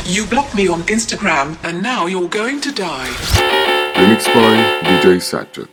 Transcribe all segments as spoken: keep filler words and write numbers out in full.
You blocked me on Instagram and now you're going to die. Remix by دی جی سجاد.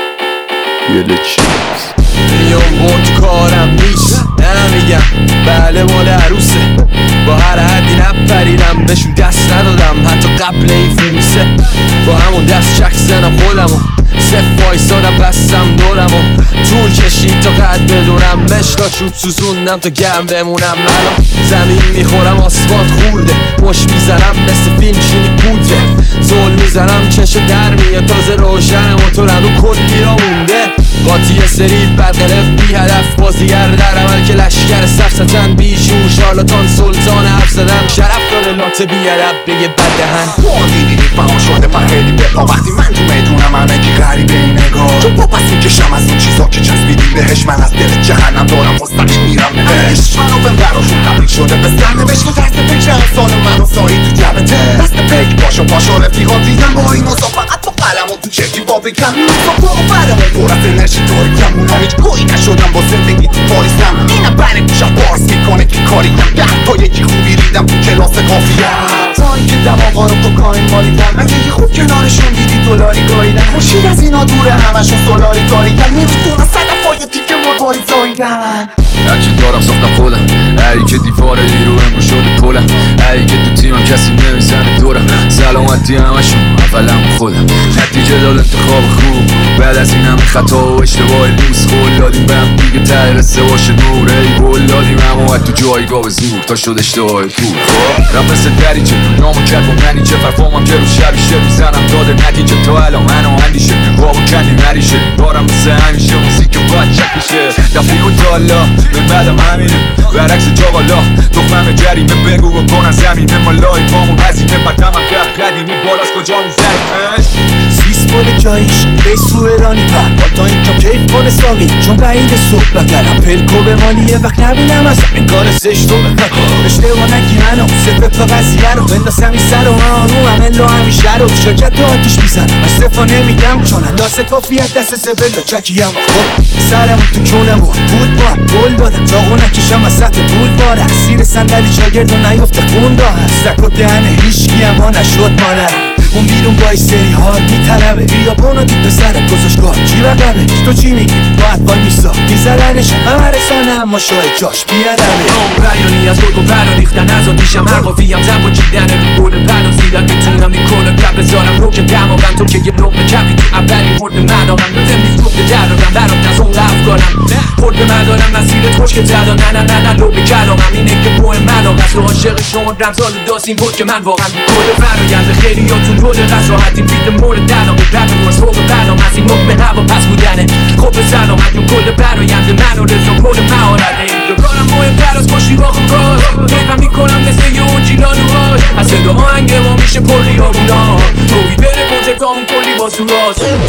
یه چیز میام با تو کارم نیست نمیگم بله مال عروسه با هر حدی نپریدم بهشون دست ندادم حتی قبل این فروسه با همون دست چک زنم خودمو صف وایسادم بستم دورمو طول کشید تا قد بدونم مشتا چوب سوزوندم تا گرم بمونم الان زمین میخورم آسفالت خورده مش میزنم مثل فیلم شینی پودره زول میزنم چشو در میاد تازه روشن موتورم رو کلی را مونده قاطی سری برقرف بی هدف بازیگر در عمل که لشکر سفستن بیشون شارلاتان سلطان حرف زدن شرف داره لات بی هدف بگه بدهن دیدی فهم شده فهیدی بپا وقتی من تو میدونم همه کی غریبه این نگاه چون پا پس میکشم از این چیزا که چسبیدی بهش من از دل جهنم دارم مستقیم میرم نهش منو بهم براشون تبریک شده به سرنوشت و دست پیچه انسان منو سایی تو جبته دست پیک باشو باشو رفیقات ریدن با این اوزا فقط با قلم و تو چکی با بگم با برو برمون پر از انرژی طوری کمونم هیچ گویی نشدم با زندگی تو پاریسم اینم بره گوشم بارس میکنه که کاریم ده تا یکی خوبی ریدم تو کلاس کافیم تا اینکه دماغا رو کوکائین مالیدم اگه یه خوب کنارشون دیدی دلاری گاییدن خوشید از اینا دوره همشون سولاری کاریدن نمیتونم صدفای تیکه مرباری زاییدن هرچی دارم ساختم خودم ای که دیواره رو امرو شده پولم ای که تو تیمم کسی نمیزنه دورم سلامتی همشون اولم خودم نتیجه داد انتخاب خوب بعد از این همه خطا و اشتباه لوس خول دادیم به هم دیگه ته رسه باشه نور ای گل دادیم همه تو جایگاه به زور تا شد اشتباه پول رم مثل دریچه نامو کرد با منیچه فرفامم که رو شبیشه میزنم داده نتیجه تا الان منو اندیشه خواب و کندی نریشه دارم مثل همیشه موسیک باید چک میشه دفعی و دالا من بعدم همینه برعکس جاقالا تخمم جریمه بگو و کنن زمینه مالای پامو هزینه بدم هم کرد قدیمی بالاست کجا میزنیمش سیس بال جاییش بیس رو ایرانی پر تا این کم کیف کنه ساقی چون بعید صبح بگرم پلکو به مالیه وقت نبینم از این کار زشت رو بکن اشتباه نگی منو صفت تا قضیه رو بندازم این سر و رو همه لا همیشه رو شرکت رو آتیش میزنم استفا نمیدم چون اندازه کافیت دست سبل و چکیم خب سرم تو کونم بود با گل دادم چاقو نکشم از سطح بود باره سیر صندلی شاگرد و نیفته خون دا هست سک و دهنه هیچکی اما نشد مانه اون بیرون با ای سری هار میطلبه بیا بانو دید به سرم گذاشگاه چی بقبه تو چی میگی باید با میسا میزرنش همه رسانه اما شای جاش بیادمه بیانی از گرگ و برا ریختن از آتیشم هر قافیم زن با چیدن رو گل پرا زیدن میتونم میکنم کپ بذارم رو که دماغم تو که یه لقمه کپی تو اولی مرد مدارم بزم نیست گفته درارم برات از اون افکارم خود به مدارم مسیرت خوش که زدم نه نه نه نه لو به کلامم اینه که بوه مدام از رو عاشق شما رمزال داستین بود که من واقعا کل فرایند خیلیاتون رول قصر راحتیم بیده مورد دلام رب رو از فوق برام از این مقبه هوا پس بودنه خب به سلامت اون کل برایند من و رزا کل مهارت اینجا کارم مهمتر از کشی با خوب کار کیفم میکنم مثل یه اون جیلان و هاش از صدا آهنگ ما میشه پلی آبونا روی بره کنته تا اون کلی با سوراز